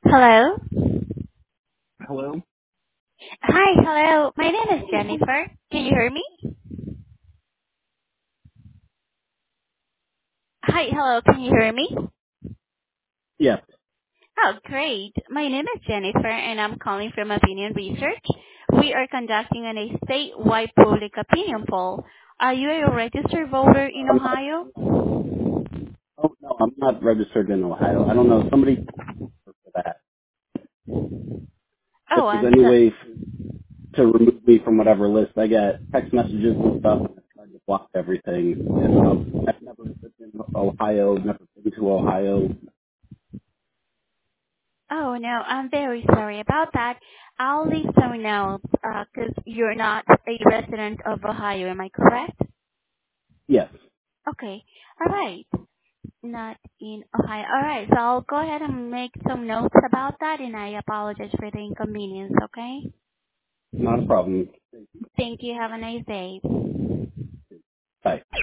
Hello. Hello? Hi, hello. My name is Jennifer. Can you hear me? Hi, hello. Can you hear me? Yes. Oh, great. My name is Jennifer, and I'm calling from Opinion Research. We are conducting a statewide public opinion poll. Are you a registered voter in I'm not, Ohio? oh, no, I'm not registered in Ohio. I don't know. Somebody for that. If Oh, there's I'm any so. way to remove me from whatever list, I get text messages and stuff, and I tried to block everything. And I've never lived in Ohio, never been to Ohio. Oh no, I'm very sorry about that. I'll leave some notes because you're not a resident of Ohio. Am I correct? Yes. Okay. All right. Not in Ohio. All right, so I'll go ahead and make some notes about that, and I apologize for the inconvenience, okay? Not a problem. Thank you. Have a nice day. Bye.